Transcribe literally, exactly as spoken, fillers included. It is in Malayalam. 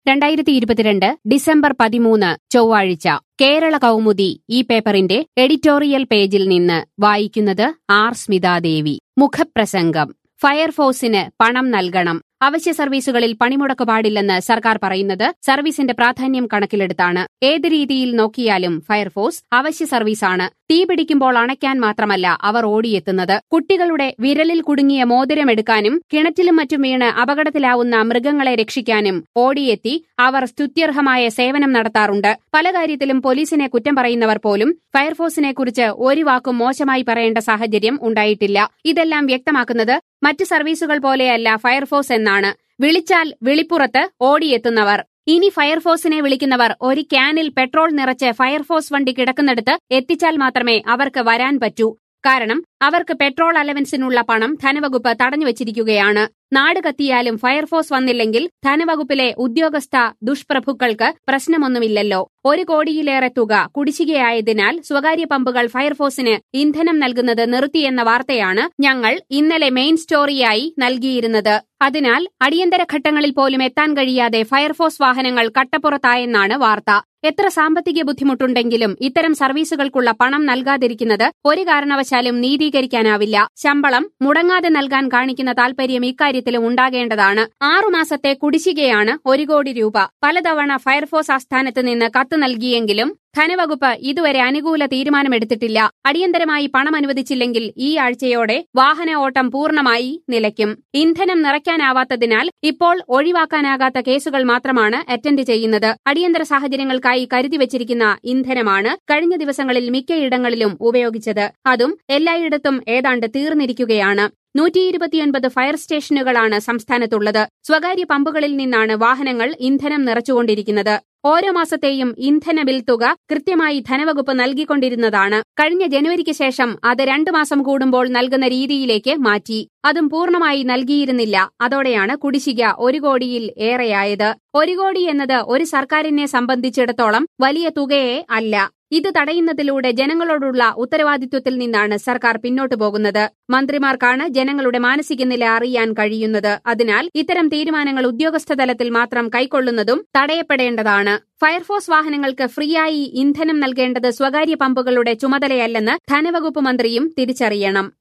രണ്ടായിരത്തി ഇരുപത്തിരണ്ട് ഡിസംബർ പതിമൂന്ന് ചൊവ്വാഴ്ച കേരള കൗമുദി ഈ പേപ്പറിന്റെ എഡിറ്റോറിയൽ പേജിൽ നിന്ന് വായിക്കുന്നത് ആർ സ്മിതാദേവി. മുഖപ്രസംഗം. ഫയർഫോഴ്സിന് പണം നൽകണം. അവശ്യ സർവീസുകളിൽ പണിമുടക്ക് പാടില്ലെന്ന് സർക്കാർ പറയുന്നത് സർവീസിന്റെ പ്രാധാന്യം കണക്കിലെടുത്താണ്. ഏത് രീതിയിൽ നോക്കിയാലും ഫയർഫോഴ്സ് അവശ്യ സർവീസാണ്. തീ പിടിക്കുമ്പോൾ അണയ്ക്കാൻ മാത്രമല്ല അവർ ഓടിയെത്തുന്നത്. കുട്ടികളുടെ വിരലിൽ കുടുങ്ങിയ മോതിരമെടുക്കാനും കിണറ്റിലും മറ്റും വീണ് അപകടത്തിലാവുന്ന മൃഗങ്ങളെ രക്ഷിക്കാനും ഓടിയെത്തി അവർ സ്തുത്യർഹമായ സേവനം നടത്താറുണ്ട്. പല കാര്യത്തിലും പോലീസിനെ കുറ്റം പറയുന്നവർ പോലും ഫയർഫോഴ്സിനെക്കുറിച്ച് ഒരു വാക്കും മോശമായി പറയേണ്ട സാഹചര്യം ഉണ്ടായിട്ടില്ല. ഇതെല്ലാം വ്യക്തമാക്കുന്നത് മറ്റ് സർവീസുകൾ പോലെയല്ല ഫയർഫോഴ്സ് എന്നാണ്. വിളിച്ചാൽ വിളിപ്പുറത്ത് ഓടിയെത്തുന്നവർ. ഇനി ഫയർഫോഴ്സിനെ വിളിക്കുന്നവർ ഒരു ക്യാനിൽ പെട്രോൾ നിറച്ച് ഫയർഫോഴ്സ് വണ്ടി കിടക്കുന്നിടത്ത് എത്തിച്ചാൽ മാത്രമേ അവർക്ക് വരാൻ പറ്റൂ. കാരണം അവർക്ക് പെട്രോൾ അലവൻസിനുള്ള പണം ധനവകുപ്പ് തടഞ്ഞുവച്ചിരിക്കുകയാണ്. നാട് കത്തിയാലും ഫയർഫോഴ്സ് വന്നില്ലെങ്കിൽ ധനവകുപ്പിലെ ഉദ്യോഗസ്ഥ ദുഷ്പ്രഭുക്കൾക്ക് പ്രശ്നമൊന്നുമില്ലല്ലോ. ഒരു കോടിയിലേറെ തുക കുടിശ്ശികയായതിനാൽ സ്വകാര്യ പമ്പുകൾ ഫയർഫോഴ്സിന് ഇന്ധനം നൽകുന്നത് നിർത്തിയെന്ന വാർത്തയാണ് ഞങ്ങൾ ഇന്നലെ മെയിൻ സ്റ്റോറിയായി നൽകിയിരുന്നത്. അതിനാൽ അടിയന്തര ഘട്ടങ്ങളിൽ പോലും എത്താൻ കഴിയാതെ ഫയർഫോഴ്സ് വാഹനങ്ങൾ കട്ടപ്പുറത്തായെന്നാണ് വാർത്ത. എത്ര സാമ്പത്തിക ബുദ്ധിമുട്ടുണ്ടെങ്കിലും ഇത്തരം സർവീസുകൾക്കുള്ള പണം നൽകാതിരിക്കുന്നത് ഒരു കാരണവശാലും നീതീകരിക്കാനാവില്ല. ശമ്പളം മുടങ്ങാതെ നൽകാൻ കാണിക്കുന്ന താൽപര്യം ഇക്കാര്യത്തിലും ഉണ്ടാകേണ്ടതാണ്. ആറുമാസത്തെ കുടിശ്ശികയാണ് ഒരു കോടി രൂപ. പലതവണ ഫയർഫോഴ്സ് ആസ്ഥാനത്ത് നിന്ന് കത്ത് നൽകിയെങ്കിലും ധനവകുപ്പ് ഇതുവരെ അനുകൂല തീരുമാനമെടുത്തിട്ടില്ല. അടിയന്തരമായി പണം അനുവദിച്ചില്ലെങ്കിൽ ഈ ആഴ്ചയോടെ വാഹന ഓട്ടം പൂർണ്ണമായി നിലയ്ക്കും. ഇന്ധനം നിറയ്ക്കാനാവാത്തതിനാൽ ഇപ്പോൾ ഒഴിവാക്കാനാകാത്ത കേസുകൾ മാത്രമാണ് അറ്റൻഡ് ചെയ്യുന്നത്. അടിയന്തര സാഹചര്യങ്ങൾക്കായി കരുതിവച്ചിരിക്കുന്ന ഇന്ധനമാണ് കഴിഞ്ഞ ദിവസങ്ങളിൽ മിക്കയിടങ്ങളിലും ഉപയോഗിച്ചത്. അതും എല്ലായിടത്തും ഏതാണ്ട് തീർന്നിരിക്കുകയാണ്. നൂറ്റി ഇരുപത്തിയൊൻപത് ഫയർ സ്റ്റേഷനുകളാണ് സംസ്ഥാനത്തുള്ളത്. സ്വകാര്യ പമ്പുകളിൽ നിന്നാണ് വാഹനങ്ങൾ ഇന്ധനം നിറച്ചുകൊണ്ടിരിക്കുന്നത്. ഓരോ മാസത്തെയും ഇന്ധന ബിൽ തുക കൃത്യമായി ധനവകുപ്പ് നൽകിക്കൊണ്ടിരുന്നതാണ്. കഴിഞ്ഞ ജനുവരിക്ക് ശേഷം അത് രണ്ടു മാസം കൂടുമ്പോൾ നൽകുന്ന രീതിയിലേക്ക് മാറ്റി. അതും പൂർണ്ണമായി നൽകിയിരുന്നില്ല. അതോടെയാണ് കുടിശ്ശിക ഒരു കോടിയിൽ ഏറെയായത്. ഒരു കോടി എന്നത് ഒരു സർക്കാരിനെ സംബന്ധിച്ചിടത്തോളം വലിയ തുകയേ അല്ല. ഇത് തടയുന്നതിലൂടെ ജനങ്ങളോടുള്ള ഉത്തരവാദിത്വത്തിൽ നിന്നാണ് സർക്കാർ പിന്നോട്ടു പോകുന്നത്. മന്ത്രിമാർക്കാണ് ജനങ്ങളുടെ മാനസിക നില അറിയാൻ കഴിയുന്നത്. അതിനാൽ ഇത്തരം തീരുമാനങ്ങൾ ഉദ്യോഗസ്ഥ തലത്തിൽ മാത്രം കൈക്കൊള്ളുന്നതും തടയപ്പെടേണ്ടതാണ്. ഫയർഫോഴ്സ് വാഹനങ്ങൾക്ക് ഫ്രീയായി ഇന്ധനം നൽകേണ്ടത് സ്വകാര്യ പമ്പുകളുടെ ചുമതലയല്ലെന്ന് ധനവകുപ്പ് മന്ത്രിയും തിരിച്ചറിയണം.